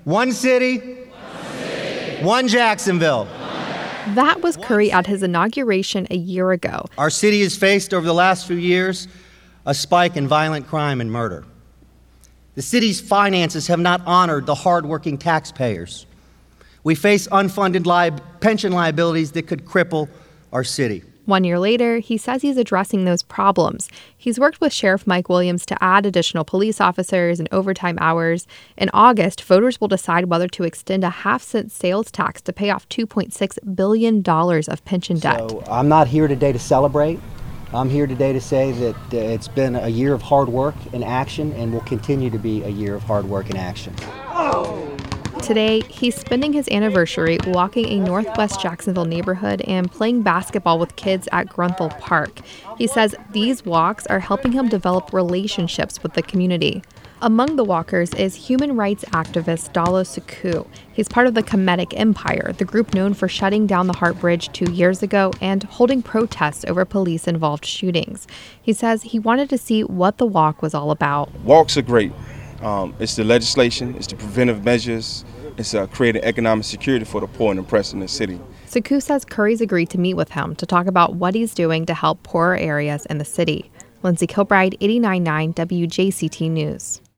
One city, one Jacksonville. That was Curry at his inauguration a year ago. Our city has faced over the last few years a spike in violent crime and murder. The city's finances have not honored the hardworking taxpayers. We face unfunded pension liabilities that could cripple our city. 1 year later, he says he's addressing those problems. He's worked with Sheriff Mike Williams to add additional police officers and overtime hours. In August, voters will decide whether to extend a half-cent sales tax to pay off $2.6 billion of pension debt. So I'm not here today to celebrate. I'm here today to say that it's been a year of hard work and action and will continue to be a year of hard work and action. Today, he's spending his anniversary walking a Northwest Jacksonville neighborhood and playing basketball with kids at Grunthal Park. He says these walks are helping him develop relationships with the community. Among the walkers is human rights activist Dalo Sekou. He's part of the Kemetic Empire, the group known for shutting down the Hart Bridge 2 years ago and holding protests over police-involved shootings. He says he wanted to see what the walk was all about. Walks are great. It's the legislation, it's the preventive measures, it's creating economic security for the poor and oppressed in the city. Sekou says Curry's agreed to meet with him to talk about what he's doing to help poorer areas in the city. Lindsay Kilbride, 89.9 WJCT News.